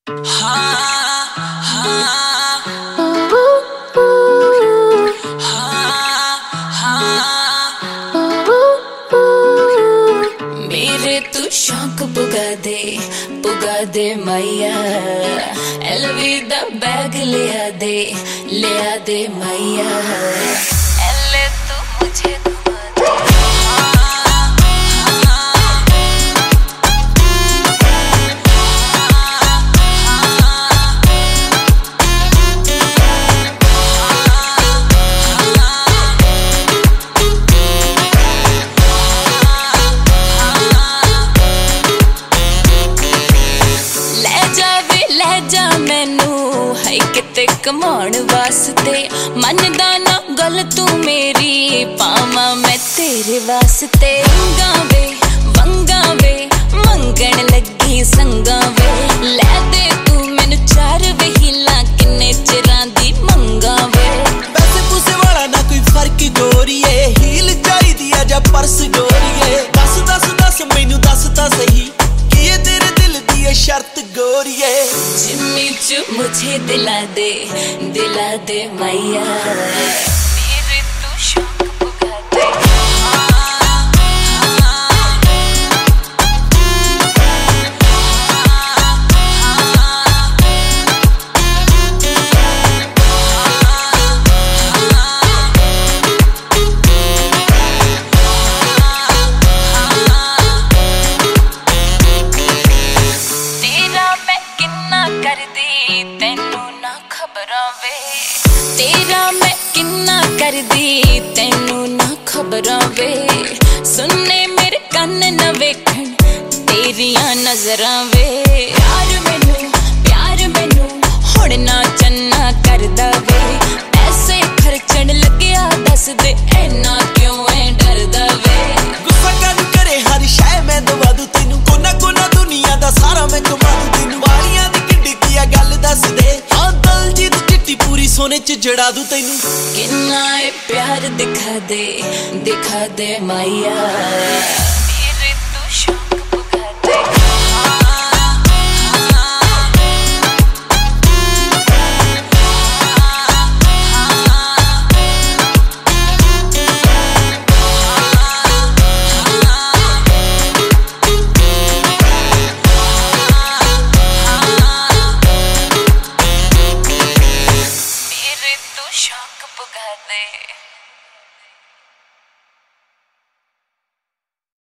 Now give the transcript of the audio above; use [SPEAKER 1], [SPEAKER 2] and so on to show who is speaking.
[SPEAKER 1] मेरे तू शौक पुगा दे मैया। अलविदा बैग लिया दे मैया। एले तू मुझे कमाण वास्ते मनदा ना गल तू मेरी पावा मैं तेरे वास्ते। वंगा वे मंगण लगी संगा वे। लै दे तू मैनू चार वहीला किन्ने चिरां दी मंगा वे।
[SPEAKER 2] पैसे पूसे वाला ना कोई फर्क गोरीए। हील चाहिदी है जा पर्स गोरीए। दस दस दस मैनू दस ता सही कि ये तेरे दिल दी है शर्त गोरीए।
[SPEAKER 1] जिम्मी चू मुझे दिला दे मैया। मेरे तू शौक पुगा दे। तेरा मैं किन्ना करदी तेनू ना खबरां वे। तेरा मैं किन्ना करदी तेनू ना खबरां वे। सुनने मेरे कन्न न वेखण तेरियां नजरां वे। प्यार मैनू हुण ना चन्ना करदा वे। पैसे खर्चण लग्या दस दे ऐना क्यों ऐ डरदा वे।
[SPEAKER 2] गुस्सा कर करे हर शै मैं दवा दूं तेनू। कोना कोना दुनिया दा सारा मैं घुमा दूं तेनू। वालियां दी किड्डी दी गल दस दे। हाँ दलजीत चिट्टी पूरी सोने च जड़ा दूं तेनू।
[SPEAKER 1] किन्ना प्यार दिखा दे मैया।